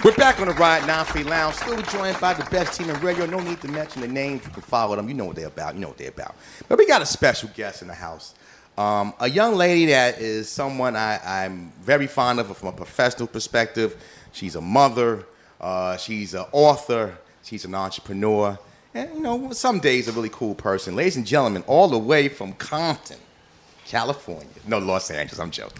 We're back on the Ride 93 Lounge, still joined by the best team in radio. No need to mention the names. You can follow them. You know what they're about. But we got a special guest in the house. A young lady that is someone I'm very fond of from a professional perspective. She's a mother. She's an author. She's an entrepreneur. And, some days a really cool person. Ladies and gentlemen, all the way from Compton, California. No, Los Angeles. I'm joking.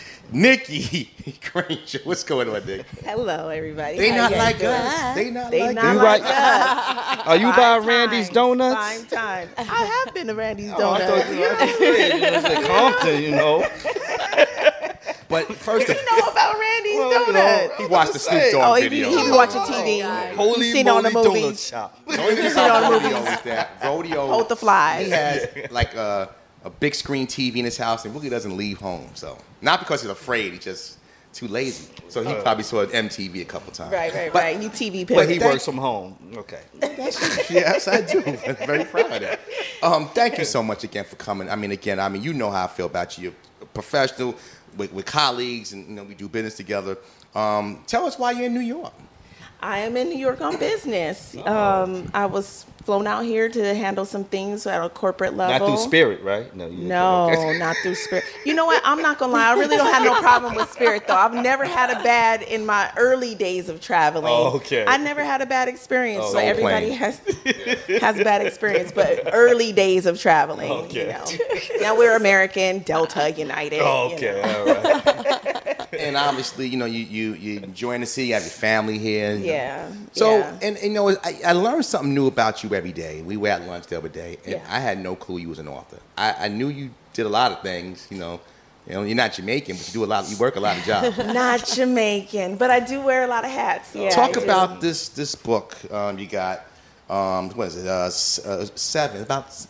Nikki Granger. What's going on, Nick? Hello, everybody. They not like us. They not like us. Are you by Randy's Donuts? Prime time. I have been to Randy's I Donuts. thought you was in Compton, But first of You know about Randy's Donuts? he watched the Snoop Dogg He video. be watching TV. Holy He's seen it on the moly movies. donut shop. The only thing about rodeo is that rodeo. Hold the flies. He has like a big screen TV in his house and really doesn't leave home. So not because he's afraid, he's just too lazy. So he probably saw MTV a couple times. Right. You TV But pivot. he works from home. Okay. Yes, I do. I'm very proud of that. Thank you so much again for coming. You know how I feel about you. You're a professional with colleagues, and we do business together. Tell us why you're in New York. I am in New York on business. I was flown out here to handle some things at a corporate level. Not through Spirit, right? No, not through Spirit. You know what? I'm not going to lie. I really don't have no problem with Spirit, though. I've never had a bad, in my early days of traveling. Oh, okay. I never had a bad experience. Oh, so everybody has bad experience, but early days of traveling. Okay. Now we're American, Delta, United. Oh, okay. All right. And obviously, you enjoying the city. You have your family here. Yeah. So, yeah. and I learned something new about you every day. We were at lunch the other day, and Yeah. I had no clue you was an author. I knew you did a lot of things. You're not Jamaican, but you work a lot of jobs. Not Jamaican, but I do wear a lot of hats. Yeah, Talk I do. about this book you got. What is it? Seven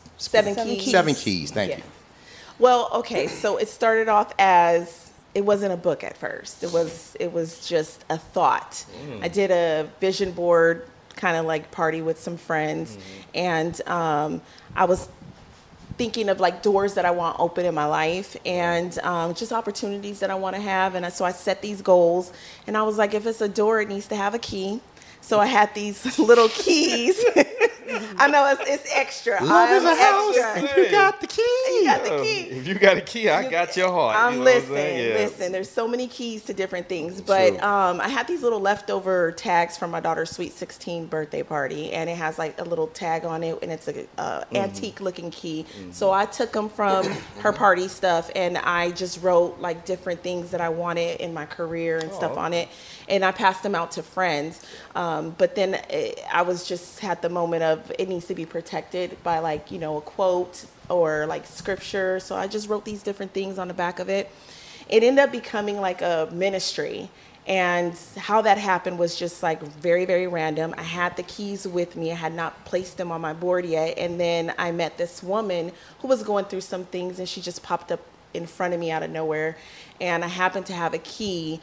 keys. 7 keys. Thank you. Well, okay, so it started off as, it wasn't a book at first. It was just a thought. I did a vision board kind of like party with some friends, and I was thinking of like doors that I want open in my life, and just opportunities that I want to have. And so I set these goals, and I was like, if it's a door, it needs to have a key. So I had these little keys. I know it's extra. Love is a house. Extra. You got the key. You got the key. If you got a key, I got your heart. Listen, there's so many keys to different things. But I had these little leftover tags from my daughter's sweet 16 birthday party, and it has like a little tag on it, and it's a antique looking key. So I took them from her party stuff, and I just wrote like different things that I wanted in my career and stuff on it, and I passed them out to friends. But then I was just had the moment of it needs to be protected by like, a quote or like scripture. So I just wrote these different things on the back of it. It ended up becoming like a ministry. And how that happened was just like very, very random. I had the keys with me. I had not placed them on my board yet. And then I met this woman who was going through some things, and she just popped up in front of me out of nowhere. And I happened to have a key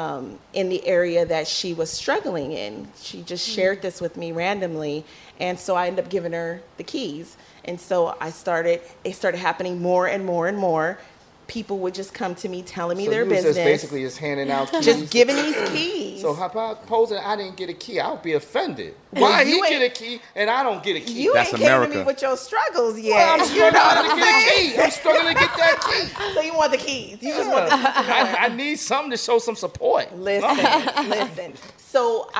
in the area that she was struggling in. She just shared this with me randomly, and so I ended up giving her the keys. And so it started happening more and more and more. People would just come to me telling me their business. Just basically just handing out keys. Just giving these keys. So how about posing I didn't get a key? I would be offended. Why he get a key and I don't get a key? You That's ain't came America. to me with your struggles yet. Well, I'm struggling to get a key. I'm struggling to get that key. So you want the keys. You just want the keys. I need something to show some support. Listen. So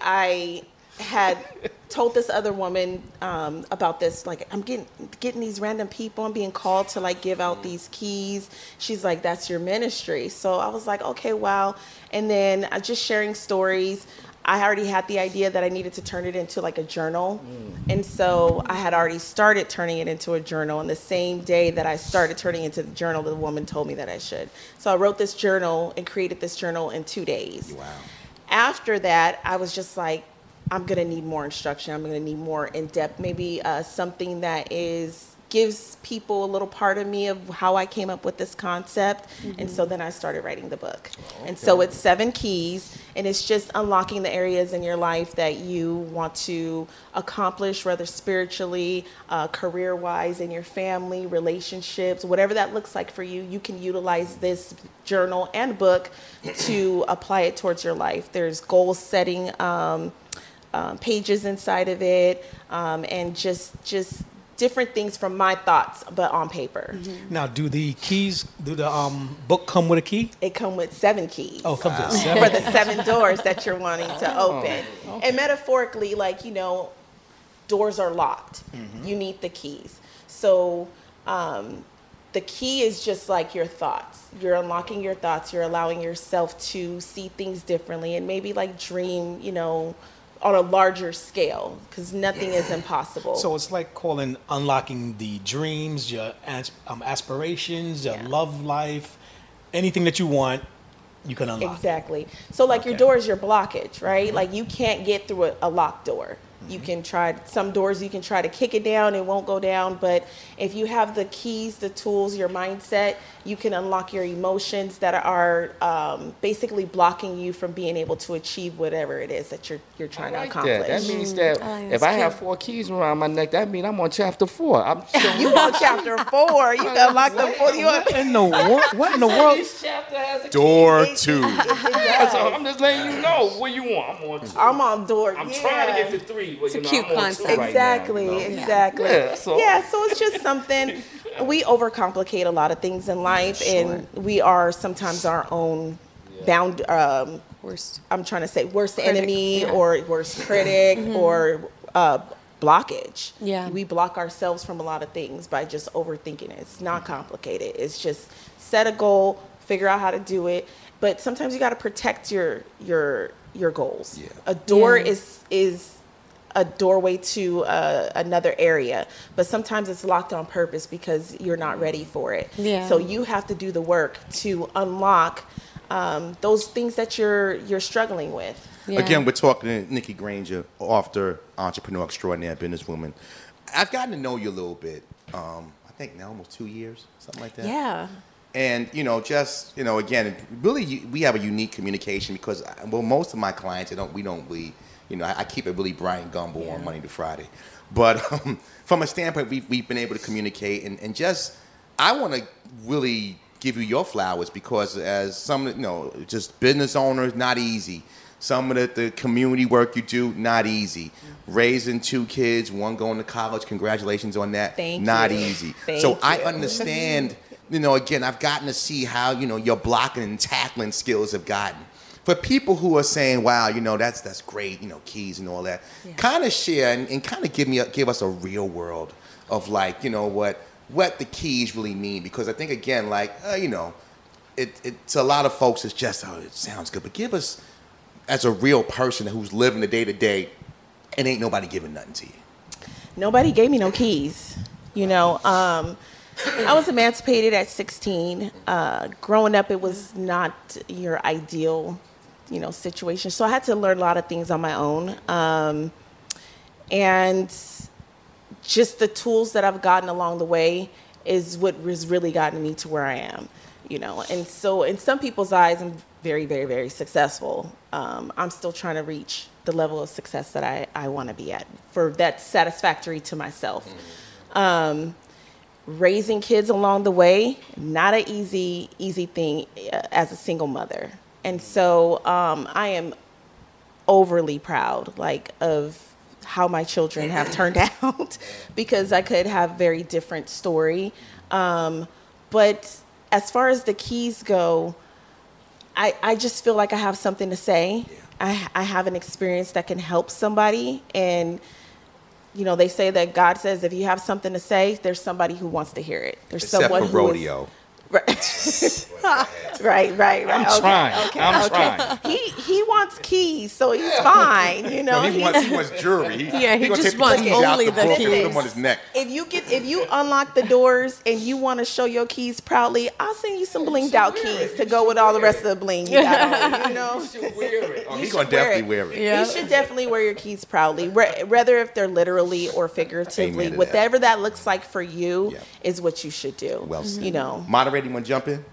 I had told this other woman about this, like, I'm getting these random people, I'm being called to like give out these keys. She's like, that's your ministry. So I was like, okay, wow. And then just sharing stories. I already had the idea that I needed to turn it into like a journal. And so I had already started turning it into a journal. And the same day that I started turning it into the journal, the woman told me that I should. So I wrote this journal and created this journal in 2 days. Wow. After that, I was just like, I'm going to need more instruction. I'm going to need more in-depth, maybe something that is gives people a little part of me of how I came up with this concept. And so then I started writing the book. And so it's 7 keys, and it's just unlocking the areas in your life that you want to accomplish, whether spiritually, career-wise, in your family, relationships, whatever that looks like for you. You can utilize this journal and book to apply it towards your life. There's goal setting pages inside of it, and just different things from my thoughts, but on paper. Now, do the book come with a key? It comes with 7 keys. Oh, it comes with 7. For the 7 doors that you're wanting to open. Okay. And metaphorically, like, doors are locked. You need the keys. So the key is just like your thoughts. You're unlocking your thoughts. You're allowing yourself to see things differently and maybe like dream, on a larger scale, because nothing is impossible. So it's like unlocking the dreams, your aspirations, your love life, anything that you want, you can unlock. Exactly. So like your door is your blockage, right? Like you can't get through a locked door. You can try some doors, you can try to kick it down, it won't go down. But if you have the keys, the tools, your mindset, you can unlock your emotions that are basically blocking you from being able to achieve whatever it is that you're trying to accomplish. That means that if I have 4 keys around my neck, that means I'm on chapter 4. You on chapter 4. You can unlock the 4. What in the world? Each chapter has a Door key. 2. So I'm just letting you know what you want. I'm on 2. I'm on door. I'm trying to get to 3. But, it's a cute concept. Exactly, right now, exactly. Yeah, so it's just something. We overcomplicate a lot of things in life, and we are sometimes our own worst. I'm trying to say worst enemy or worst critic or blockage. Yeah, we block ourselves from a lot of things by just overthinking it. It's not complicated. It's just set a goal, figure out how to do it. But sometimes you got to protect your goals. Yeah. A door is a doorway to another area, but sometimes it's locked on purpose because you're not ready for it. Yeah. So you have to do the work to unlock those things that you're struggling with. Yeah. Again, we're talking to Nikki Granger, author, entrepreneur extraordinaire, businesswoman. I've gotten to know you a little bit. I think now almost 2 years, something like that. Yeah. And, again, really we have a unique communication because, most of my clients, I keep it really Brian Gumble on Monday to Friday. But from a standpoint, we've been able to communicate and just, I want to really give you your flowers because as some, just business owners, not easy. Some of the community work you do, not easy. Raising 2 kids, 1 going to college, congratulations on that. Not easy. Thank you. I understand, again, I've gotten to see how, your blocking and tackling skills have gotten. For people who are saying, wow, that's great, keys and all that, kind of share and kind of give us a real world of what the keys really mean. Because I think, again, it's a lot of folks, it's just, it sounds good. But give us, as a real person who's living the day-to-day, and ain't nobody giving nothing to you. Nobody gave me no keys. I was emancipated at 16. Growing up, it was not your ideal situation. So I had to learn a lot of things on my own. And just the tools that I've gotten along the way is what has really gotten me to where I am, And so in some people's eyes, I'm very, very, very successful. I'm still trying to reach the level of success that I want to be at for that's satisfactory to myself. Raising kids along the way, not an easy thing as a single mother. And so I am overly proud, of how my children have turned out because I could have very different story. But as far as the keys go, I just feel like I have something to say. I have an experience that can help somebody. And they say that God says if you have something to say, there's somebody who wants to hear it. There's Except someone for rodeo. Right. I'm trying. I'm trying. He wants keys, so he's fine. You know, No, he wants jewelry. He gonna just take wants the keys out only the the book and put keys. them on his neck. if you unlock the doors and you want to show your keys proudly, I'll send you some blinged out keys to go with all the rest of the bling you got on. You know, You should wear it. Oh, You he's should gonna definitely wear it. Yeah. You should definitely wear your keys proudly, whether if they're literally or figuratively. Amen to that. Whatever that looks like for you Yeah. is what you should do. Well said. You know. Moderator, you want to jump in?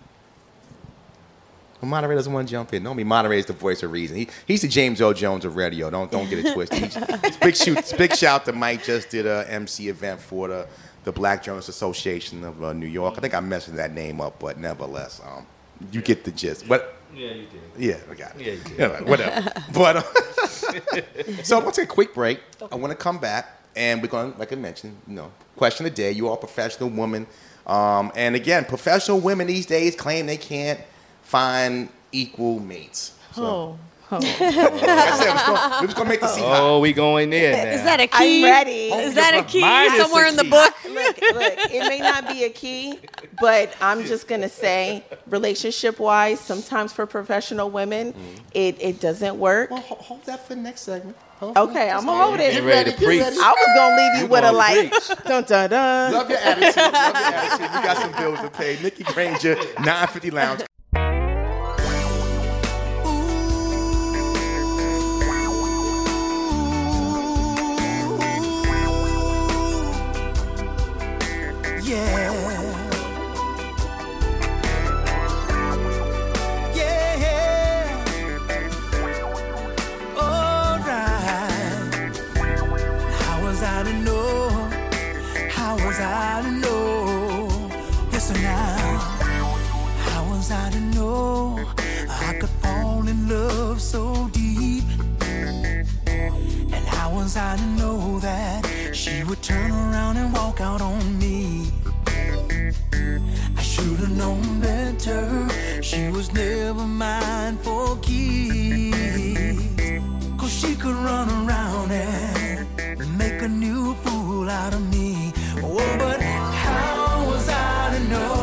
Well, moderator doesn't want to jump in. No, moderator's the voice of reason. He's the James Earl Jones of radio. Don't get it twisted. Big shout to Mike. Just did a MC event for the Black Journalists Association of New York. I think I messed that name up, but nevertheless, you get the gist. But Yeah, you did. yeah, I got it. Yeah, you did. Yeah, whatever. But so let's take a quick break. I want to come back, and we're going, like I mentioned, question of the day. You are a professional woman, and again, professional women these days claim they can't find equal mates. So, like I said, we was gonna make the scene hot. Oh, we going there now. Is that a key? I'm ready. Is that a key Mine is somewhere a in the key. book? Look, it may not be a key, but I'm just gonna say, relationship-wise, sometimes for professional women, it doesn't work. Well, hold that for the next segment. Okay, I'm gonna hold it. Get ready to preach. I was gonna leave you with a gonna like, preach. dun dun dun. Love your attitude. Love your attitude. We got some bills to pay. Nikki Granger, 950 Lounge. Listen now, how was I to know I could fall in love so deep? And how was I to know that she would turn around and walk out on me? I should have known better, she was never mine for keeps. 'Cause she could run around and make a new fool out of me. Oh, but how was I to know?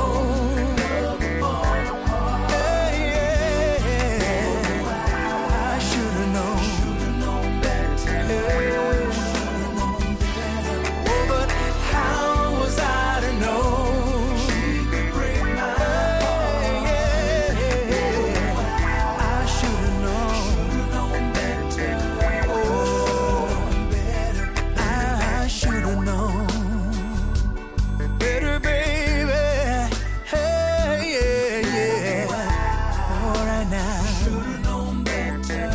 I should have known. Oh, but how was I to know? She could break my heart. I should have known better. Oh, I should have known better, baby. Hey, yeah. All right now. Should have known better.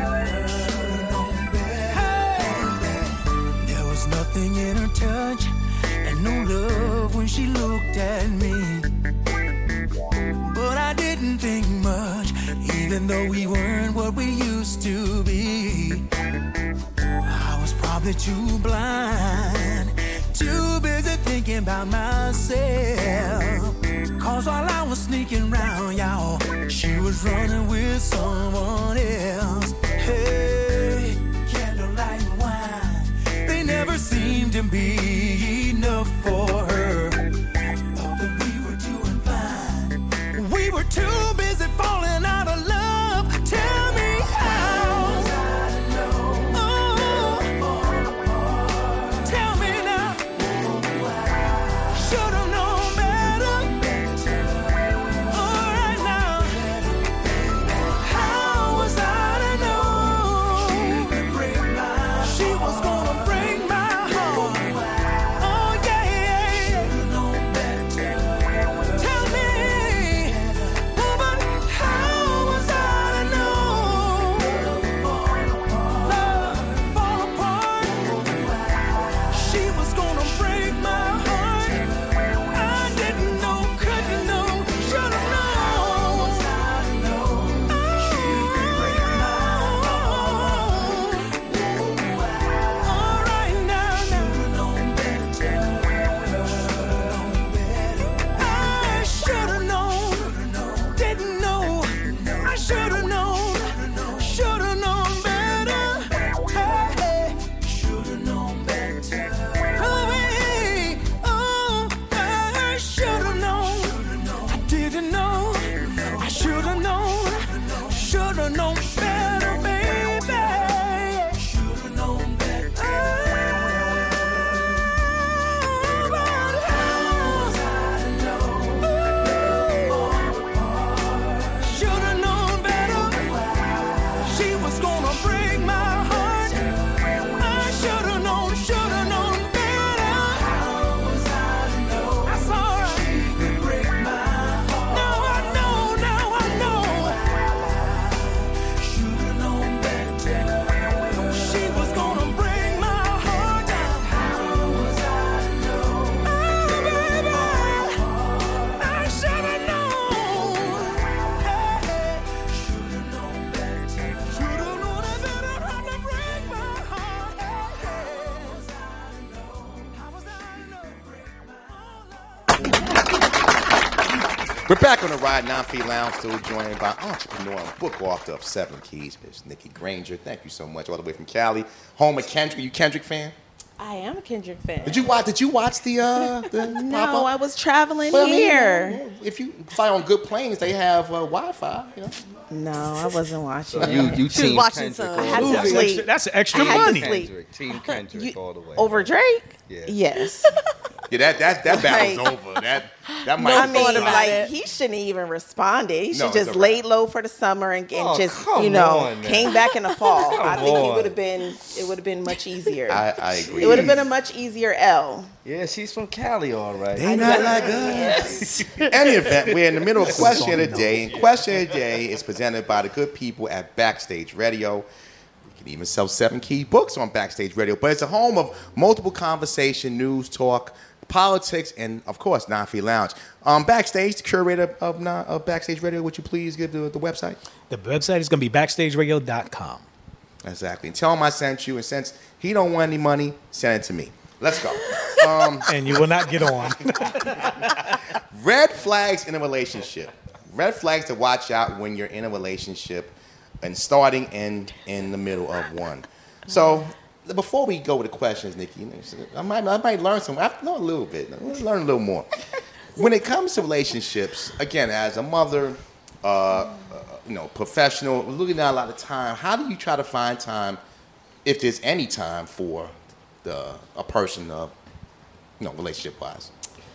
Hey. There was nothing in her touch and no love when she looked at me. But I didn't think much, even though we weren't what we used to be. I was probably too blind, too busy thinking about myself. 'Cause while I was sneaking round, y'all, she was running with someone else. Hey, candlelight and wine, they never seemed to be enough for her. Thought that we were doing fine. We were too busy falling out of love. Tell me how. Tell me now. Should have known better. All right now. How was I to know? She was gonna break my heart. We're back on the Ride 9 Feet Lounge, still joined by entrepreneur and book author of 7 Keys, Miss Nikki Granger. Thank you so much, all the way from Cali, home of Kendrick. You Kendrick fan? I am a Kendrick fan. Did you watch the No, pop-up? I was traveling Well, I mean, here. if you fly on good planes, they have Wi-Fi. You know? No, I wasn't watching So it. you She was team watching Kendrick some all had the to way. sleep. That's extra I had to money. sleep. Kendrick, team Kendrick all the way. Over Drake? Yeah. Yes. Yeah, that battle's Like- over. That might. I be mean, over. like, he shouldn't even responded. He No, should it's just a wrap. laid low for the summer and Oh, just, come you know, on, man. came back in the fall. I think on. it would have been much easier. I agree. It would have been a much easier L. Yeah, she's from Cali, all right. They not like us. Any event, we're in the middle of Question of the Day, and Question of the Day is presented by the good people at Backstage Radio. You can even sell 7 Key books on Backstage Radio, but it's a home of multiple conversation, news, talk, politics, and of course, 9 Feet Lounge. Backstage, the curator of Backstage Radio, would you please give the website? The website is going to be backstageradio.com. Exactly. And tell him I sent you, and since he don't want any money, send it to me. Let's go. And you will not get on. Red flags in a relationship. Red flags to watch out when you're in a relationship and starting in the middle of one. So before we go with the questions, Nikki, I might learn some. I know a little bit. Let's learn a little more. When it comes to relationships, again, as a mother, professional, looking at a lot of time, how do you try to find time, if there's any time, for a person, relationship-wise?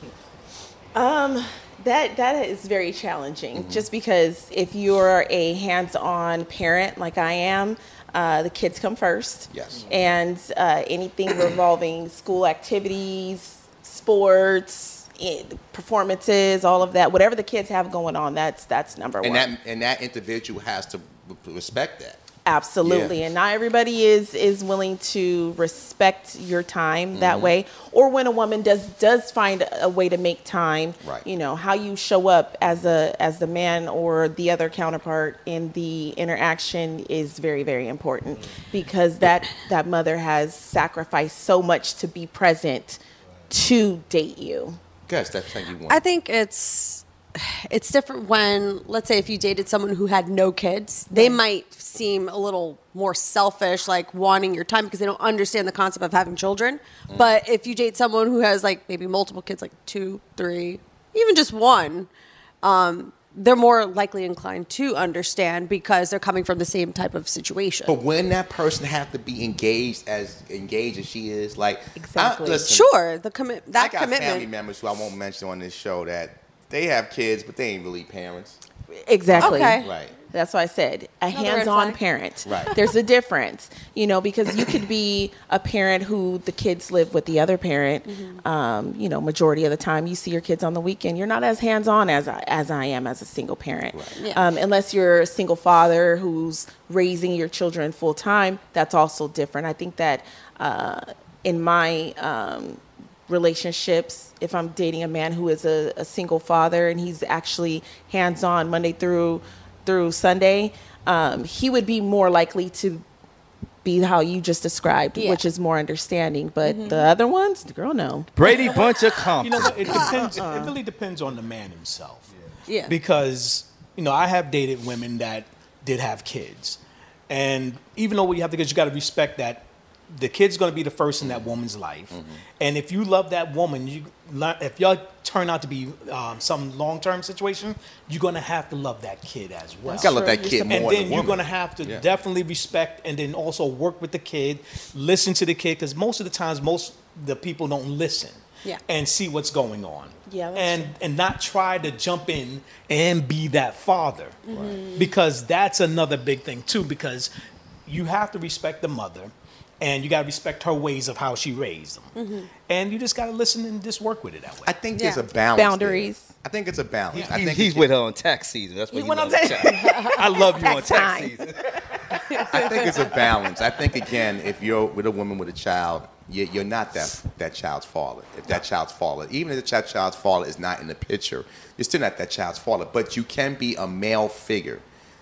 That is very challenging, just because if you're a hands-on parent like I am, the kids come first. Yes. And anything revolving school activities, sports, performances, all of that, whatever the kids have going on, that's number one. And that individual has to respect that. Absolutely. Yeah. And not everybody is willing to respect your time that way. Or when a woman does find a way to make time, Right. How you show up as the man or the other counterpart in the interaction is very, very important, because that mother has sacrificed so much to be present to date you. Guess that's how you want. I think it's different when, let's say, if you dated someone who had no kids, they might seem a little more selfish, like wanting your time because they don't understand the concept of having children. But if you date someone who has like maybe multiple kids, like 2, 3, even just one, they're more likely inclined to understand because they're coming from the same type of situation. But when that person have to be engaged as she is, like, Exactly. listen, Sure, I that got commitment. family members who I won't mention on this show that they have kids, but they ain't really parents. Exactly. Okay. Right. That's why I said a Another red hands-on flag. parent. Right. There's a difference, because you could be a parent who the kids live with the other parent. Majority of the time you see your kids on the weekend. You're not as hands-on as I am as a single parent. Right. Yeah. Unless you're a single father who's raising your children full time, that's also different. I think that in my relationships, if I'm dating a man who is a single father and he's actually hands-on Monday through Sunday, he would be more likely to be how you just described, Yeah. which is more understanding. But the other ones, girl, no. Brady Bunch of Compton. You know what? It depends. It really depends on the man himself. Yeah. Because I have dated women that did have kids, and even though you got to respect that the kid's going to be the first in that woman's life, and if you love that woman, if y'all turn out to be some long-term situation, you're going to have to love that kid as well. You gotta let that kid more And than then the you're woman. going to have to definitely respect, and then also work with the kid, listen to the kid, because most of the times, the people don't listen and see what's going on. Yeah, that's and not try to jump in and be that father, because that's another big thing too. Because you have to respect the mother, and you got to respect her ways of how she raised them, and you just got to listen and just work with it that way. I think there's Yeah. a balance. Boundaries. there. I think it's a balance. I think He's with her on tax season. That's what You he went on loves. I love you on Tax tax time. season. I think it's a balance. I think, again, if you're with a woman with a child, you're not that child's father. If that child's father, even if that child's father is not in the picture, you're still not that child's father. But you can be a male figure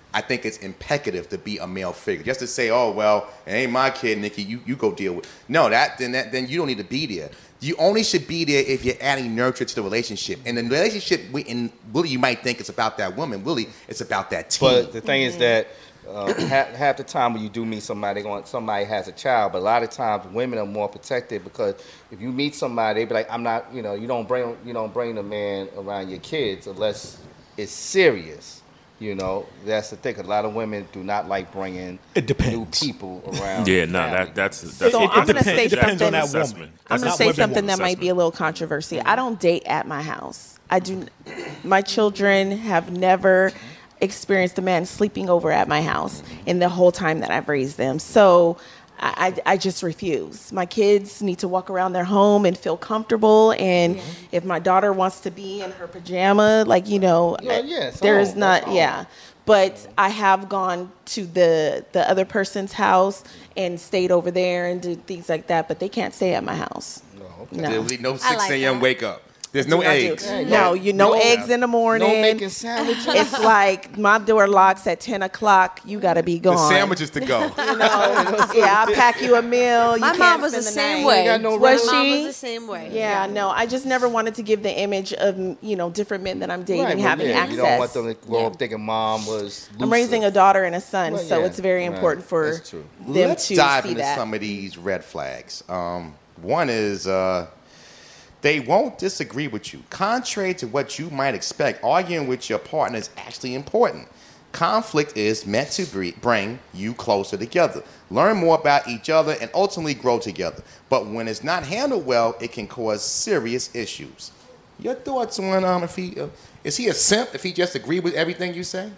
I think it's imperative to be a male figure. Just to say, oh, well, it ain't my kid, Nikki, you go deal with it. No, then you don't need to be there. You only should be there if you're adding nurture to the relationship. And the relationship, really, you might think it's about that woman. Really, it's about that team. But the thing is that half the time when you do meet somebody, somebody has a child. But a lot of times, women are more protected because if you meet somebody, they be like, I'm not, you don't bring the man around your kids unless it's serious. That's the thing. A lot of women do not like bringing new people around. Yeah, no, that's. So I'm going to say depends on something. that woman. I'm going to say something that might be a little controversial. I don't date at my house. My children have never experienced a man sleeping over at my house in the whole time that I've raised them. So I just refuse. My kids need to walk around their home and feel comfortable. And if my daughter wants to be in her pajama, there's not, But I have gone to the other person's house and stayed over there and did things like that. But they can't stay at my house. No. There'll be no 6 a.m. wake up. There's no eggs. No, eggs in the morning. No making sandwiches. It's like my door locks at 10 o'clock. You got to be gone. The sandwiches to go. I'll pack you a meal. My mom was the same way. Was she? My mom was the same way. Yeah, no, I just never wanted to give the image of, different men that I'm dating having access. You don't want them to grow up thinking mom was loose. I'm raising a daughter and a son, so it's very important for them Let's to dive see into that. some of these red flags. One is they won't disagree with you. Contrary to what you might expect, arguing with your partner is actually important. Conflict is meant to bring you closer together, learn more about each other, and ultimately grow together. But when it's not handled well, it can cause serious issues. Your thoughts on is he a simp if he just agreed with everything you say?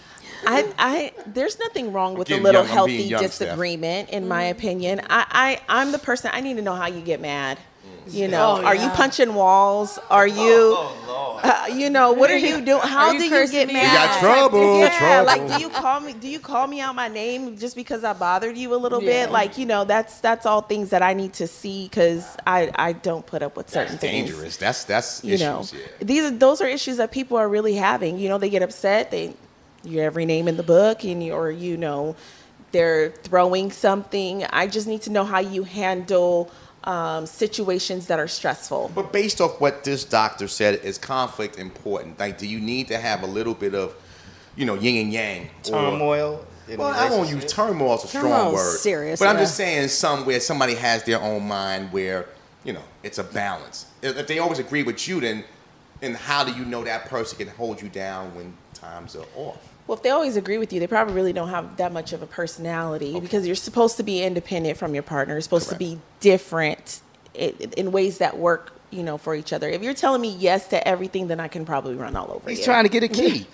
There's nothing wrong with Again, a little I'm healthy being young, disagreement, in my opinion. I'm the person, I need to know how you get mad. Are you punching walls? Are you, what are you doing? How do you get mad? We got trouble. Yeah, trouble. like, do you call me out my name just because I bothered you a little bit? Like, that's all things that I need to see because I don't put up with certain things. Dangerous. That's issues. Those are issues that people are really having. They get upset. You're every name in the book, or they're throwing something. I just need to know how you handle situations that are stressful. But based off what this doctor said, is conflict important? Like, do you need to have a little bit of, yin and yang? Turmoil? Well, I won't use turmoil as a strong word. Serious. But I'm just saying somewhere somebody has their own mind where, it's a balance. If they always agree with you, then how do you know that person can hold you down when times are off? Well, if they always agree with you, they probably really don't have that much of a personality because you're supposed to be independent from your partner. You're supposed to be different in ways that work, for each other. If you're telling me yes to everything, then I can probably run all over you. He's trying to get a key.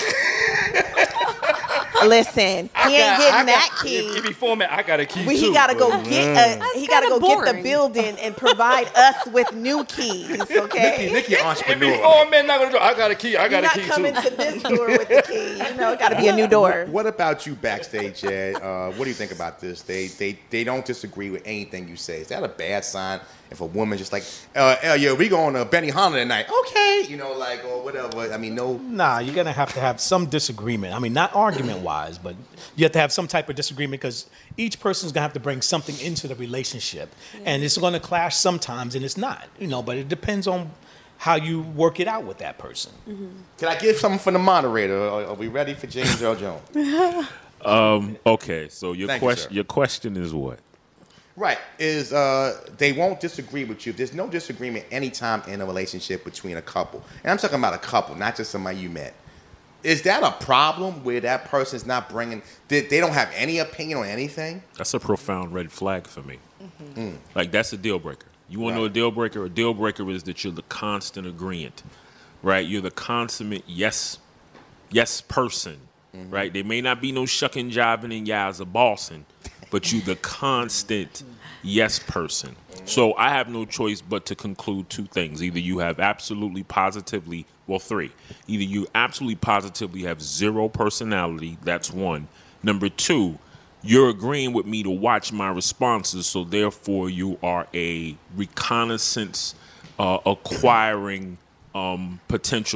Listen, he ain't getting that key. Give me format. I got a key too. He got to go get. He got to go get the building and provide us with new keys. Okay. Nikki entrepreneur. Oh man, not gonna do. I got a key. I got a key too. You're not coming to this door with the key. It got to be a new door. What about you backstage, Ed? What do you think about this? They don't disagree with anything you say. Is that a bad sign? If a woman just like, we going to Benihana tonight, okay, or whatever. I mean, no. Nah, you're gonna have to have some disagreement. I mean, not argument-wise, but you have to have some type of disagreement because each person's gonna have to bring something into the relationship, and it's gonna clash sometimes, and it's not, But it depends on how you work it out with that person. Mm-hmm. Can I get something from the moderator? Are we ready for James Earl Jones? Okay, so your question is what? Right, is they won't disagree with you. There's no disagreement anytime in a relationship between a couple. And I'm talking about a couple, not just somebody you met. Is that a problem where that person's not bringing, they don't have any opinion on anything? That's a profound red flag for me. Mm-hmm. Like, that's a deal breaker. You want to know a deal breaker? A deal breaker is that you're the constant agreeant, right? You're the consummate yes person, right? There may not be no shucking, jiving, and yas or bossing, but you the constant yes person. So I have no choice but to conclude two things. Either you have absolutely positively, three. Either you absolutely positively have zero personality, that's one. Number two, you're agreeing with me to watch my responses, so therefore you are a reconnaissance acquiring potential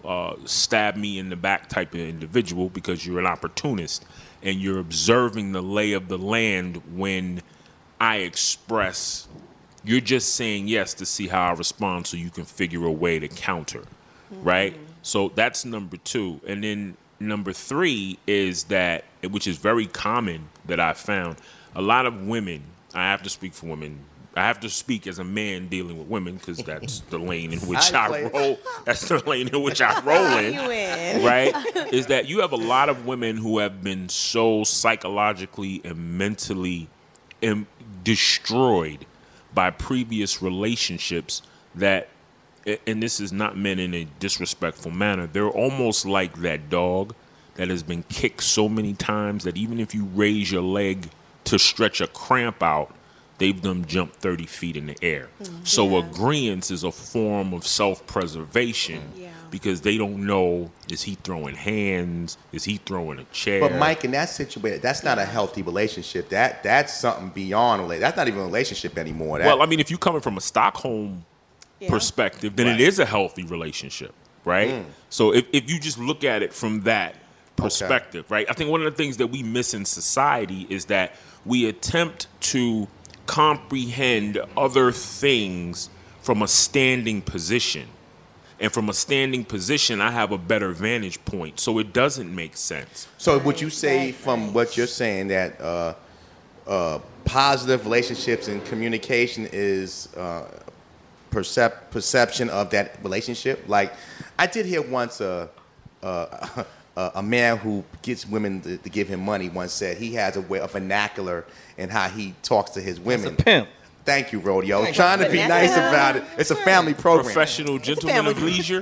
stab me in the back type of individual because you're an opportunist and you're observing the lay of the land when I express. You're just saying yes to see how I respond so you can figure a way to counter, right? So that's number 2. And then number 3 is that, which is very common that I found, a lot of women, I have to speak for women, I have to speak as a man dealing with women because that's the lane in which I roll. That's the lane in which I roll in, right? Is that you have a lot of women who have been so psychologically and mentally destroyed by previous relationships that, and this is not meant in a disrespectful manner, they're almost like that dog that has been kicked so many times that even if you raise your leg to stretch a cramp out, they've done jumped 30 feet in the air. So agreeance is a form of self-preservation because they don't know, is he throwing hands? Is he throwing a chair? But Mike, in that situation, that's not a healthy relationship. That's something beyond. That's not even a relationship anymore. Well, I mean, if you're coming from a Stockholm perspective, then it is a healthy relationship, right? So if you just look at it from that perspective, right? I think one of the things that we miss in society is that we attempt to comprehend other things from a standing position. And from a standing position, I have a better vantage point. So it doesn't make sense. So would you say from what you're saying that positive relationships and communication is perception of that relationship? Like, I did hear once a man who gets women to give him money once said he has a vernacular in how he talks to his women. That's a pimp. Thank you, Rodeo. Trying to be nice about it. It's a family program. Professional gentleman of leisure.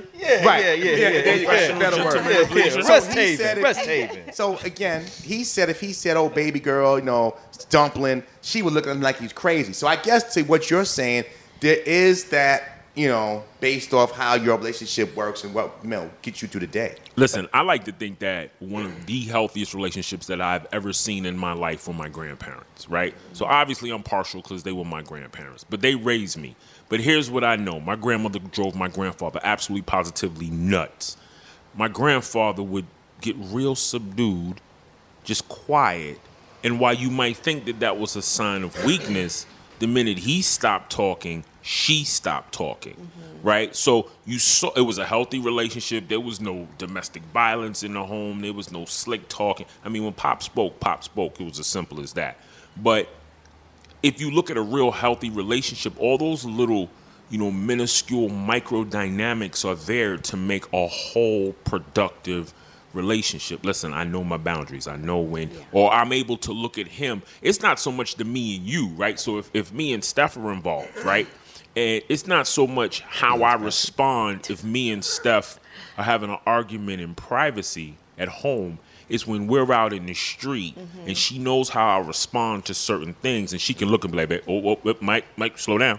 Better word. Rest haven. So again, he said if he said, "Oh, baby girl, dumpling," she would look at him like he's crazy. So I guess to what you're saying, there is that, based off how your relationship works and what gets you through the day. Listen, I like to think that one of the healthiest relationships that I've ever seen in my life were my grandparents, right? So obviously I'm partial because they were my grandparents, but they raised me. But here's what I know. My grandmother drove my grandfather absolutely positively nuts. My grandfather would get real subdued, just quiet. And while you might think that that was a sign of weakness, the minute he stopped talking, she stopped talking, right? So you saw it was a healthy relationship. There was no domestic violence in the home. There was no slick talking. I mean, when Pop spoke. It was as simple as that. But if you look at a real healthy relationship, all those little, minuscule micro dynamics are there to make a whole productive relationship. Listen, I know my boundaries. I know when, or I'm able to look at him. It's not so much the me and you, right? So if me and Steph are involved, right? And it's not so much how I respond if me and Steph are having an argument in privacy at home. It's when we're out in the street and she knows how I respond to certain things and she can look and be like, oh, Mike, slow down.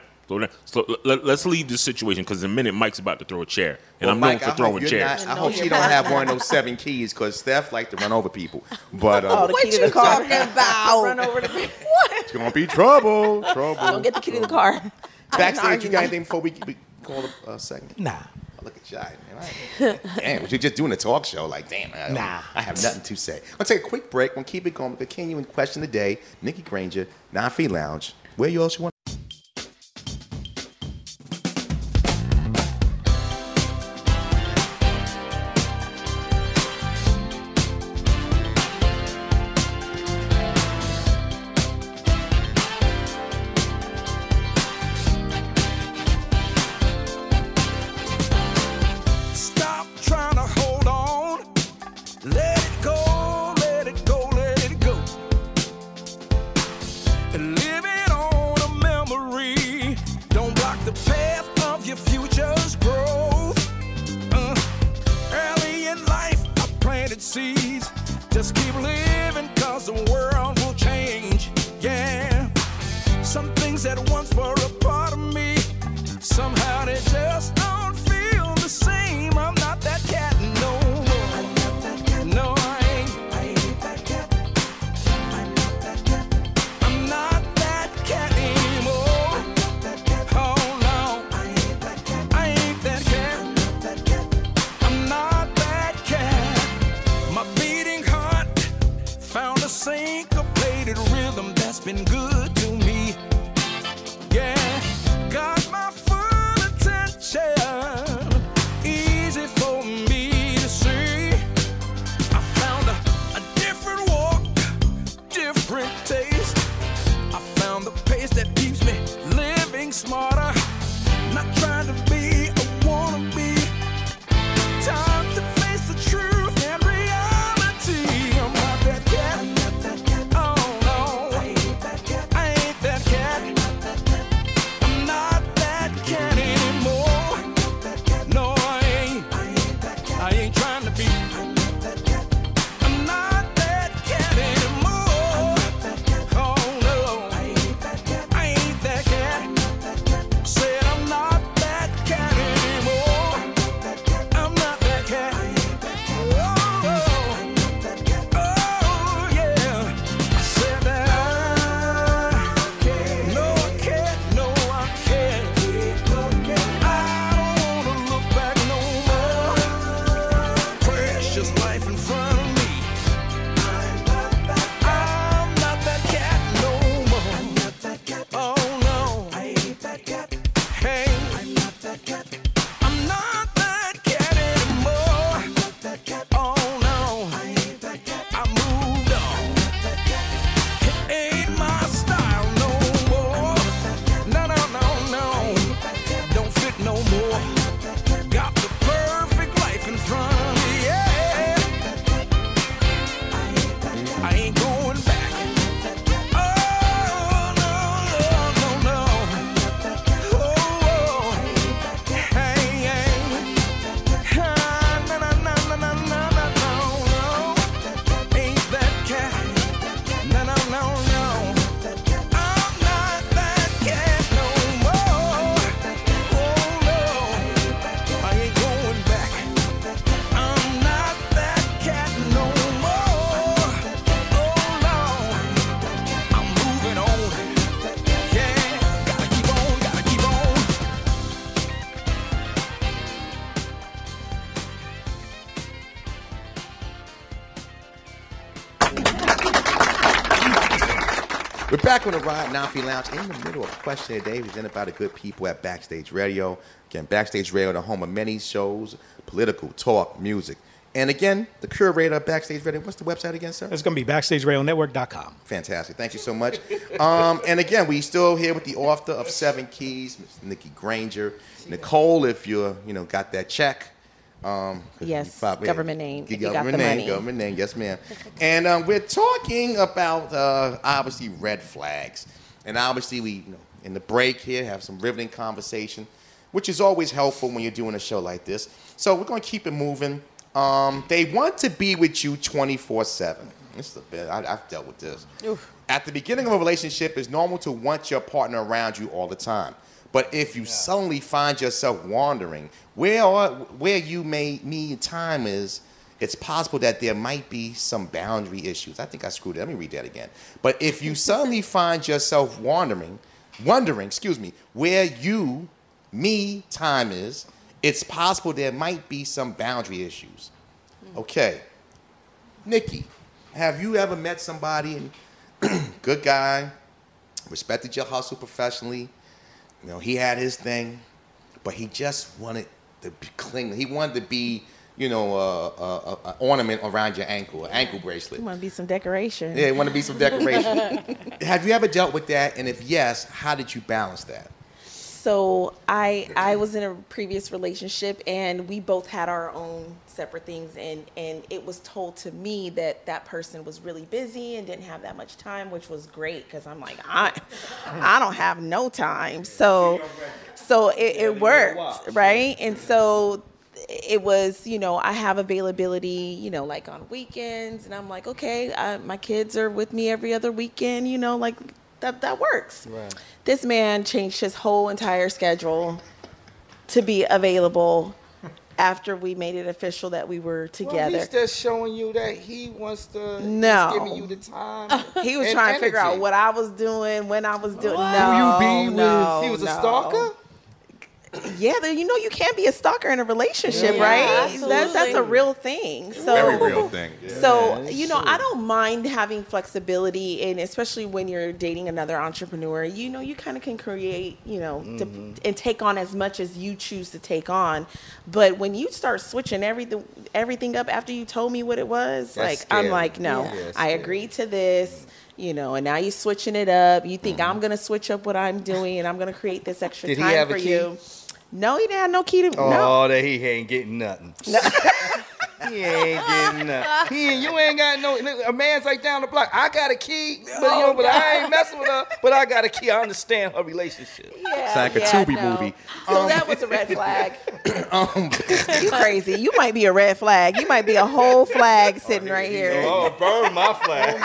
Let's leave this situation because in a minute Mike's about to throw a chair, and I'm known for throwing chairs. I hope she don't have one of those 7 keys because Steph like to run over people. But the key to the car. Run over the car. It's gonna be trouble. Don't get the key to the car. Backstage, you got anything before we call a segment? Nah. Look at y'all, man. Damn, you're just doing a talk show. Like, damn, I have nothing to say. I'll take a quick break. We'll keep it going. We'll continue in question of the day. Nikki Granger, 9 Feet Lounge. Where else you want? I'm not syncopated rhythm that's been good to me. Yeah, got my full attention. Easy for me to see. I found a different walk, different taste. I found the pace that keeps me living smarter. Not trying to be a wannabe. Time to face the truth and reality. I'm not that cat. I'm not that cat. Oh no, I ain't that cat. I ain't that cat. I'm not that cat anymore. I'm not that cat. No, I ain't. I ain't that cat. I ain't trying to be. I'm not that cat. I'm not that cat anymore. I'm not that cat. Oh no, I ain't that cat. I ain't that cat. I'm not that cat. Said I'm not that cat anymore. I'm not that cat. I'm not that cat. I ain't that cat. Oh, I'm not that cat. Oh yeah. I said that I can't. No, I can't. No, I can't. I don't wanna look back no more. Precious life in front of me. I'm not that cat no more. I'm not that cat. Oh no, I ain't that cat. Hey, I'm not that cat. I'm not that cat anymore. I'm not that cat. Oh no, I ain't that cat. I moved on. I'm not that cat. It ain't my style no more. No, no, no, no. Don't fit no more. Got the perfect life in front of me. Yeah. I ain't going back. Oh no, no, no, no. Oh, hey, hey. No, no, no, no, no, no, no, no. Ain't that cat. No, no, no, no. I'm not that cat no more. Oh no, I ain't going back. I'm not that cat no more. Oh no, I'm moving on. Yeah, gotta keep on, gotta keep on. We're back on the Ride Nafi Lounge in the middle of Question of the Day, presented by the good people at Backstage Radio. Again, Backstage Radio, the home of many shows, political, talk, music. And again, the curator of Backstage Radio, what's the website again, sir? It's going to be BackstageRadioNetwork.com. Fantastic. Thank you so much. And again, we still here with the author of 7 Keys, Ms. Nikki Granger. Nicole, if you're, got that check. 'Cause Yes, you probably- government name, if you got Government the name, money. government name, yes, ma'am. And we're talking about, obviously, red flags. And obviously, we, in the break here, have some riveting conversation, which is always helpful when you're doing a show like this. So we're going to keep it moving. They want to be with you 24/7. This is a bit, I've dealt with this. Oof. At the beginning of a relationship, it's normal to want your partner around you all the time. But if you suddenly find yourself wandering, where you may need time is, it's possible that there might be some boundary issues. I think I screwed it. Let me read that again. But if you suddenly find yourself wondering, where time is, it's possible there might be some boundary issues. Okay. Nikki, have you ever met somebody, good guy, respected your hustle professionally, he had his thing, but he just wanted to cling. He wanted to be, an ornament around your ankle, an ankle bracelet. You want to be some decoration. Yeah, you want to be some decoration. Have you ever dealt with that? And if yes, how did you balance that? So I was in a previous relationship, and we both had our own separate things, and it was told to me that that person was really busy and didn't have that much time, which was great because I'm like, I don't have no time. So it worked, right? And so it was, I have availability, like on weekends, and I'm like, okay, my kids are with me every other weekend, like that works. Right. This man changed his whole entire schedule to be available after we made it official that we were together. Well, he's just showing you that he wants to. No. He's giving you the time. He was and trying to figure out energy. what I was doing, when I was doing. Who No, you be with? no, He was a no. stalker? you can't be a stalker in a relationship, Yeah, right? absolutely. That's a real thing. So, Very real thing. So, I don't mind having flexibility, and especially when you're dating another entrepreneur, you kind of can create, and take on as much as you choose to take on. But when you start switching everything up after you told me what it was, That's I'm scary. like, no, Yeah, it's I scary. agreed to this. And now you're switching it up. You think I'm gonna switch up what I'm doing, and I'm gonna create this extra Did he time have for a key? you. No, he didn't have no key to. Oh, No. that he ain't getting nothing. He ain't getting nothing. You ain't got no. A man's like down the block. I got a key, but I ain't messing with her. But I got a key. I understand her relationship. Yeah, It's like a Tubi movie. So that was a red flag. You crazy. You might be a red flag. You might be a whole flag sitting right here. Oh, burn my flag.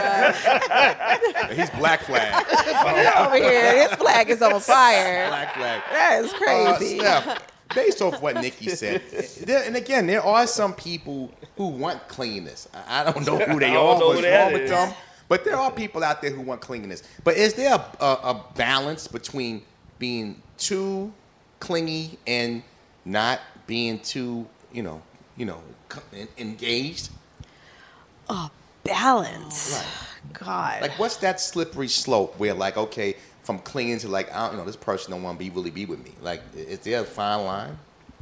He's black flag. Over here, this flag is on fire. Black flag. That is crazy. Steph, based off what Nikki said, there are some people who want cleanness. I don't know who they I don't are, know what's who that wrong with is. them, but there are people out there who want cleanliness. But is there a balance between being too clingy and not being too, engaged? Balance. God. Like, what's that slippery slope where, like, okay, from clinging to, like, this person don't want to really be with me? Like, is there a fine line?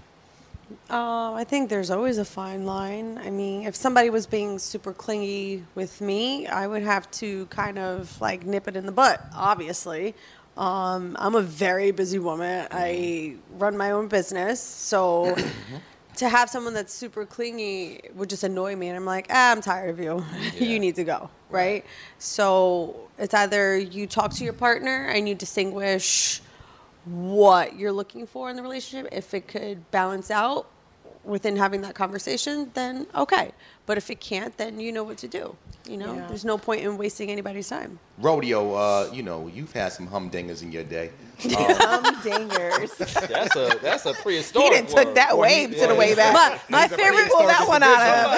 I think there's always a fine line. I mean, if somebody was being super clingy with me, I would have to kind of like nip it in the butt, obviously. I'm a very busy woman. I run my own business. So to have someone that's super clingy would just annoy me. And I'm like, I'm tired of you. You need to go, right? So it's either you talk to your partner and you distinguish what you're looking for in the relationship. If it could balance out within having that conversation, then okay. But if it can't, then you know what to do. Yeah. There's no point in wasting anybody's time. Rodeo, you've had some humdingers in your day. Humdingers. That's a He prehistoric didn't took word. that way to the way back. But my favorite Pull that one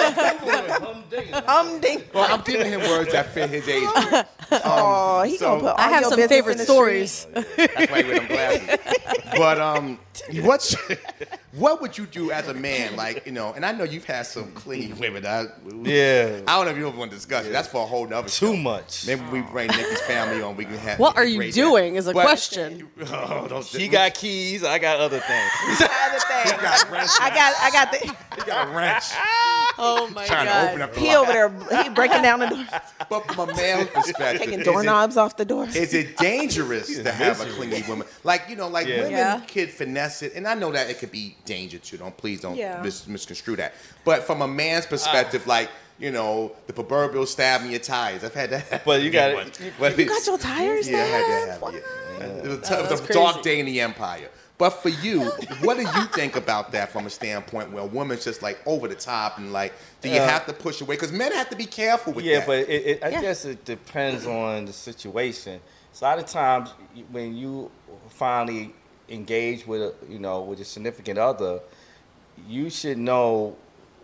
out of humding. Well, I'm giving him words that fit his age group. Oh, he so- gonna put all I have your some business favorite in the stories. street. That's why he wear them glasses. But what would you do as a man? Like, and I know you've had some clean women. Yeah. I don't know if you ever want to discuss it. That's for a whole nother show. Too much. Maybe we bring Nikki's family on. We can have. What are you raise doing that. is a But- question. Oh, don't She got keys. I got other things. Other thing. got wrench. I got the. He got a wrench. Oh my Trying to open up the He lock. over there. He breaking down the door, But from a male perspective, taking is doorknobs off the door. Is it dangerous to have a clingy woman? Like, women Yeah. could finesse it. And I know that it could be danger too. Please don't Yeah. misconstrue that. But from a man's perspective, the proverbial stab in your tires. I've had that. But you got one. it. But You got your tires Yeah, I had stabbed? to have it. Yeah. It was that's a dark crazy. day in the empire. But for you, what do you think about that from a standpoint where a woman's just like over the top and like, do you have to push away? Because men have to be careful with Yeah, that. but I guess it depends on the situation. So a lot of times when you finally engage with a significant other, you should know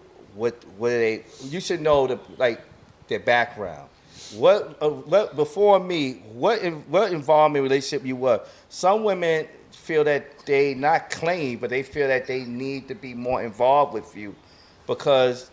you should know their background. What before me? What involvement relationship you were? Some women feel that they not clean, but they feel that they need to be more involved with you because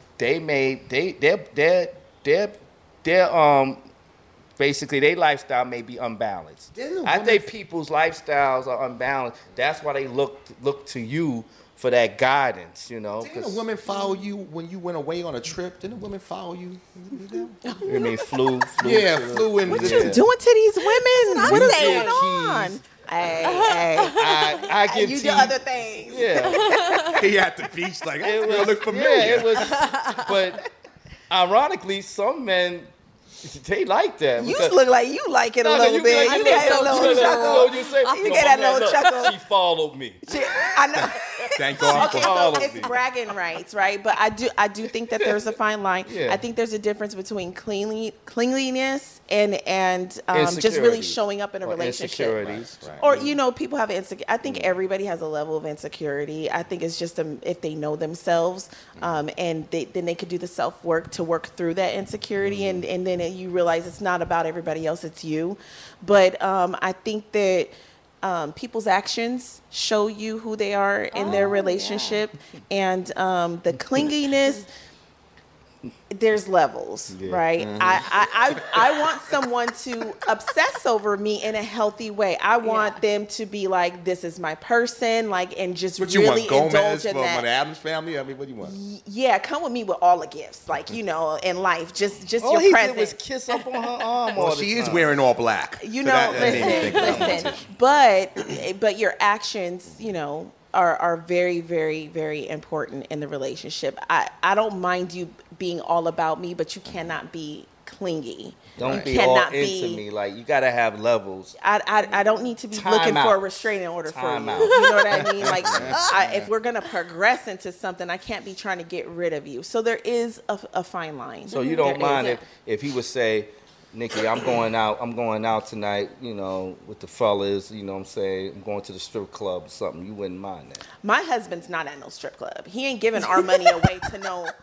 basically their lifestyle may be unbalanced. I think people's lifestyles are unbalanced. That's why they look to you for that guidance, Didn't a woman follow you when you went away on a trip? Didn't a woman follow you? You mean flew? Yeah, to the- flew in. What you doing to these women? What is saying. going on? Hey, I give you tea. do other things. Yeah. He at the beach like, It I was, look familiar. Yeah, it was. But ironically, some men they like that. You because- look like you like it a little bit. You get that little chuckle. You get that little chuckle. She followed me. I know. Thank God. Okay, Follow so it's me. bragging rights, right? But I do think that there's a fine line. Yeah. I think there's a difference between cleanliness and just really Insecurity. showing up in a Or relationship. insecurities. Or people have insecurity. I think everybody has a level of insecurity. I think it's just if they know themselves, and then they could do the self work to work through that insecurity, and then you realize it's not about everybody else, it's you. But I think that people's actions show you who they are in their relationship, and the clinginess. There's levels, right? I want someone to obsess over me in a healthy way. I want them to be like, this is my person, like, and just What really you want, Gomez indulge in from that. the Addams Family? I mean, what do you want? Yeah, come with me with all the gifts, like, in life, just All your he presence. did was kiss up on her arm. Well, all the she is time. wearing all black. That made me think about Listen, but your actions, are very, very, very important in the relationship. I don't mind you being all about me, but you cannot be clingy. Don't You be all cannot into me. Like, you gotta have levels. I don't need to be Time looking for a out. restraining order Time for you. out. You know what I mean? Like, if we're gonna progress into something, I can't be trying to get rid of you. So there is a fine line. So you don't There mind is. if he would say, Nikki, I'm going out tonight, with the fellas, I'm saying, I'm going to the strip club or something. You wouldn't mind that. My husband's not at no strip club. He ain't giving our money away to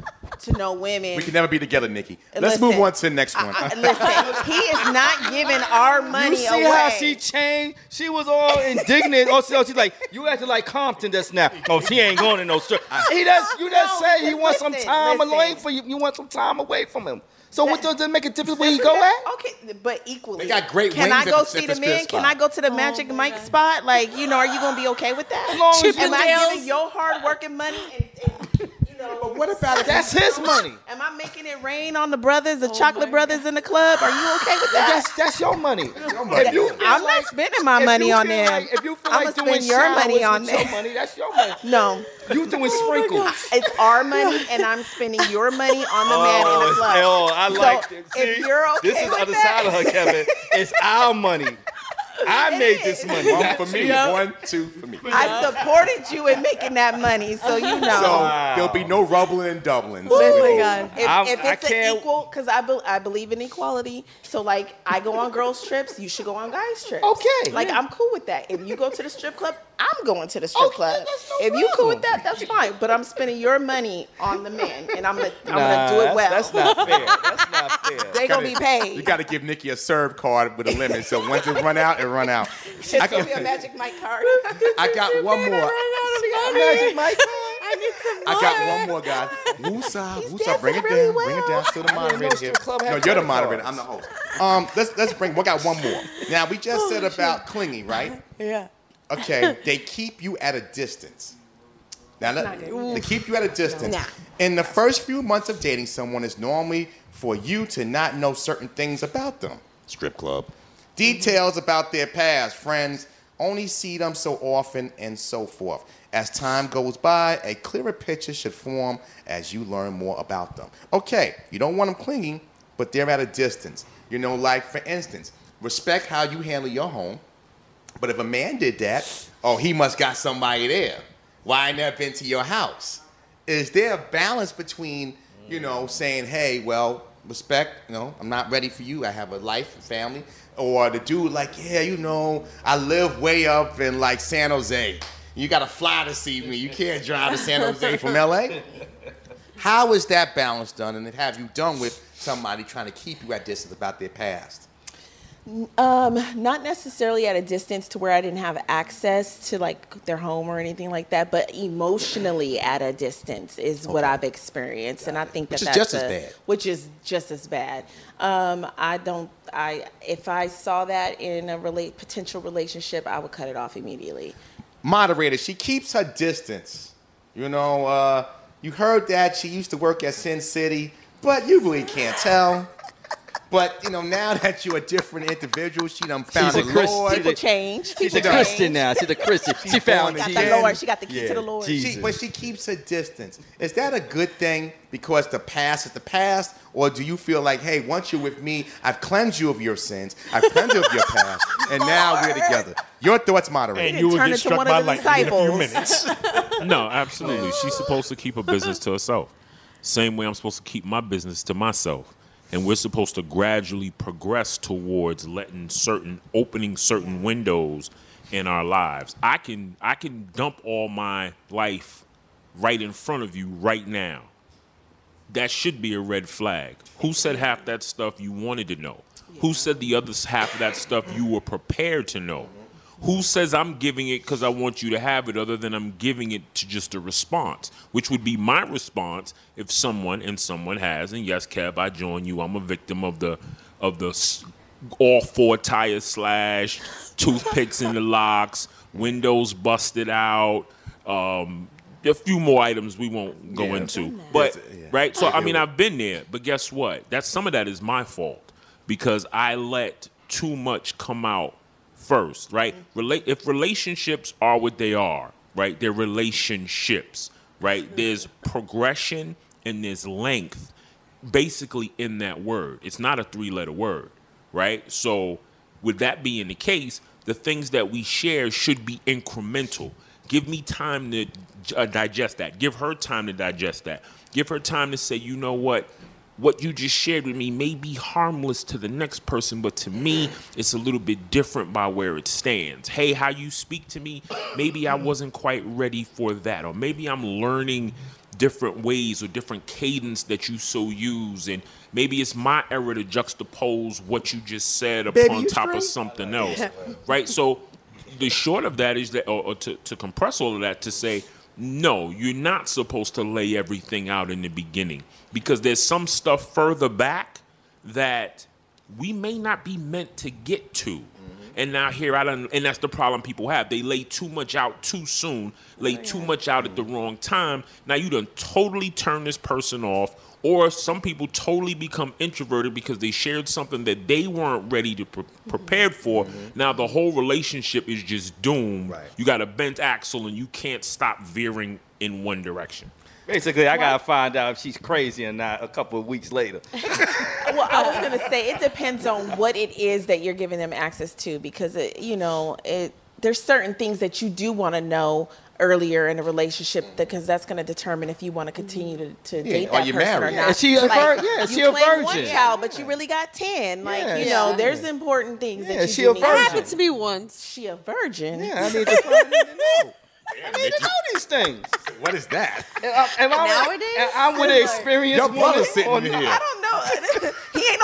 no women. We can never be together, Nikki. Let's Listen, move on to the next one. Listen, he is not giving our money You see away. how she changed? She was all indignant. She's like, you acting like Compton just now. Oh, she ain't going to no strip. You just say he wants some time listen. away for you. You want some time away from him. So what does it make a difference where you go at? Okay, but equally. They got great Can wings I at go the see the strip man? spot. Can I go to the Magic Mike spot? Like, are you going to be okay with that? As long as Am you- I giving your hard working money and But what about if That's his money. am I making it rain on the brothers, the chocolate brothers in the club? Are you okay with that? That's your money. money. If you feel I'm like- not spending my if money you on feel them. like- if you feel I'ma like doing spend your money showers on with your them. money, that's your money. No. You doing sprinkles. It's our money, and I'm spending your money on the man in the club. I So, like it. if See, you're okay this is the with other that- side of her, Kevin. It's our money. I made this money. one not for me, you. 1, 2 for me. I supported you in making that money, so you know. So there'll be no rubbling and doubling. Oh my God. If I it's an can't- equal, because I believe in equality. So, like, I go on girls' trips, you should go on guys' trips. Okay. Like, I'm cool with that. If you go to the strip club, I'm going to the strip Okay, club. that's no If you cool with problem. that, that's fine. But I'm spending your money on the man, and I'm gonna Nah, do it well. That's not fair. That's not fair. They gonna be paid. You got to give Nikki a serve card with a limit. So once it run out, it run out. It's gonna be a Magic Mike card. I got one more. Magic Mike. I need some I got one more, guy. Woosa, bring it dancing really down. Bring it down. Still the moderator here. strip club No, had you're the credit moderator. cards. I'm the host. We got one more. Now we just said about clingy, right? Yeah. Okay, they keep you at a distance. Now, they keep you at a distance. Nah. In the first few months of dating someone, it's normally for you to not know certain things about them. Strip club. Details about their past, friends, only see them so often, and so forth. As time goes by, a clearer picture should form as you learn more about them. Okay, you don't want them clinging, but they're at a distance. Like, for instance, respect how you handle your home. But if a man did that, he must got somebody there. Why I never been to your house? Is there a balance between, saying, hey, well, respect, I'm not ready for you. I have a life and family. Or the dude like, yeah, I live way up in like San Jose. You got to fly to see me. You can't drive to San Jose from LA. How is that balance done? And have you done with somebody trying to keep you at distance about their past? Not necessarily at a distance to where I didn't have access to like their home or anything like that, but emotionally at a distance is what I've experienced, and I think Which is that's just as bad. Which is just as bad. If I saw that in a potential relationship, I would cut it off immediately. Moderator, she keeps her distance. You heard that she used to work at Sin City, but you really can't tell. But, now that you're a different individual, she done found She's the a Christian. Lord. People change. She's People a change. Christian now. She's a Christian. She found born Got it. again. the Lord. She got the key to the Lord. Jesus. But she keeps her distance. Is that a good thing because the past is the past? Or do you feel like, hey, once you're with me, I've cleansed you of your sins, I've cleansed you of your past, and now we're together? Your thoughts, moderator. And you will turn get into struck one by of the lightning in a few disciples. minutes. No, absolutely. She's supposed to keep her business to herself. Same way I'm supposed to keep my business to myself. And we're supposed to gradually progress towards opening certain windows in our lives. I can dump all my life right in front of you right now. That should be a red flag. Who said half that stuff you wanted to know? Who said the other half of that stuff you were prepared to know? Who says I'm giving it because I want you to have it, other than I'm giving it to just a response, which would be my response if someone has. And yes, Kev, I join you. I'm a victim of the all four tires slashed, toothpicks in the locks, windows busted out. A few more items we won't go into, but right. So I mean, I've been there, but guess what? Some of that is my fault because I let too much come out first, right? If relationships are what they are, right? They're relationships, right? There's progression and there's length, basically in that word. It's not a 3-letter word, right? So, with that being the case, the things that we share should be incremental. Give me time to digest that. Give her time to digest that. Give her time to say, you know what you just shared with me may be harmless to the next person, but to me, it's a little bit different by where it stands. Hey, how you speak to me, maybe I wasn't quite ready for that. Or maybe I'm learning different ways or different cadence that you so use. And maybe it's my error to juxtapose what you just said upon top of something else, right? So the short of that is that, or to compress all of that, to say, no, you're not supposed to lay everything out in the beginning because there's some stuff further back that we may not be meant to get to. And now and that's the problem people have. They lay too much out too soon, lay too much out at the wrong time. Now you done totally turn this person off, or some people totally become introverted because they shared something that they weren't ready to prepared for. Now the whole relationship is just doomed. Right. You got a bent axle and you can't stop veering in one direction. Basically, I got to find out if she's crazy or not a couple of weeks later. Well, I was going to say, it depends on what it is that you're giving them access to, because, there's certain things that you do want to know earlier in a relationship because that's going to determine if you want to continue to date that person married? or not. Is she a virgin? Yeah, is she a virgin? One child, but you really got 10. There's important things that she you a do virgin? need to That happened to me once. She a virgin? Yeah, I need to know. I need to know these things. What is that? Nowadays? I'm with an experienced Your woman. brother's sitting in here. I don't know. He ain't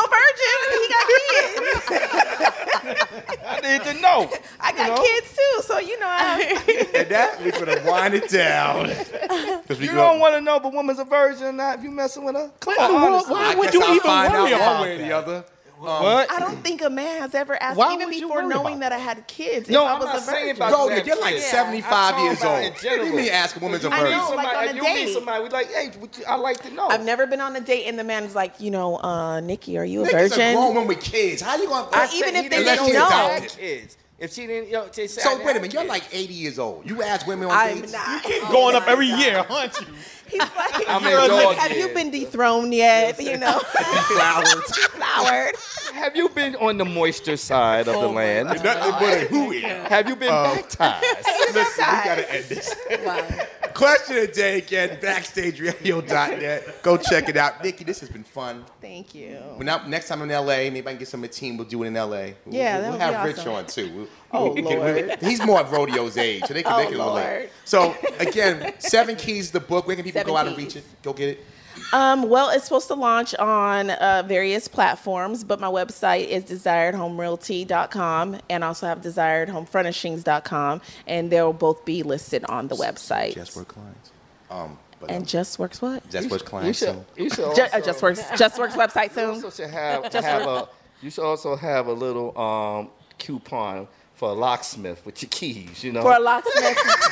no virgin. He got kids. I need to know. I got kids too, so And that we're gonna wind it down. You don't want to know if a woman's a virgin or not if you messing with her? Come on, honestly. Why would you even worry about one way or the other? What? I don't think a man has ever asked, Why even would you before worry knowing about that I had kids, No, if I I'm was not a saying virgin. about Bro, that. you're like Yeah. 75 I'm years talking old. about in general. You mean ask a woman's a I virgin? know. like on a If you meet date. somebody, we like, hey, I like to know. I've never been on a date and the man's like, Nikki, are you a Niggas virgin? are grown women with kids. How you gonna? Even if they unless didn't she know. adopted. Kids. If she didn't, they say So I wait a didn't minute, you're have like 80 years old. You ask women on I'm dates. not. going up every year, aren't you? He's like, I'm you're in like, dog have you years. been dethroned yet? Flowers. Flowered. Have you been on the moisture side of the land? Nothing but a who is. Have you been baptized? Listen, we gotta end this. Wow. Question of the day again, BackstageRadio.net. Go check it out. Nikki, this has been fun. Thank you. Next time in LA, maybe I can get some of the team. We'll do it in LA. Yeah, we'll that would have be Rich awesome. on too. Lord. He's more of Rodeo's age, so they can relate. Lord. So again, 7 Keys, the book. Where can people 7 go out and Keys. reach it? Go get it. Well, it's supposed to launch on various platforms, but my website is desiredhomerealty.com and also have desiredhomefurnishings.com, and they'll both be listed on the website. Just Work clients. And Just Works what? Just Work You clients. should, So. you should Just Works website You soon. also should you should also have a little coupon for a locksmith with your keys, you know. For a locksmith.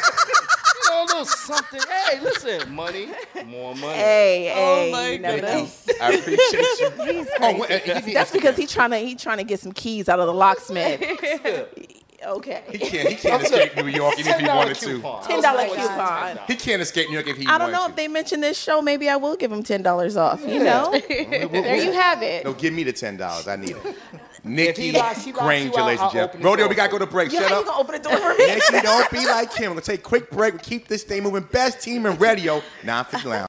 A little something. Hey, listen, money, more money. Hey, my you never know. I appreciate you. He's crazy. That's because he's trying to get some keys out of the locksmith. Okay. He can't escape New York even if he wanted to. $10 coupon. He can't escape New York if he I wanted don't know to. if they mention this show. Maybe I will give him $10 off. You know, there you have it. No, give me the $10. I need it. If Nikki he locks you Granger, out, ladies and I'll gentlemen. open the Rodeo, door we gotta for go to break. Yeah, Shut how up. you gonna open the door for me? Nikki, don't be like him. We're gonna take a quick break. We keep this thing moving. Best team in radio. 950 Lounge.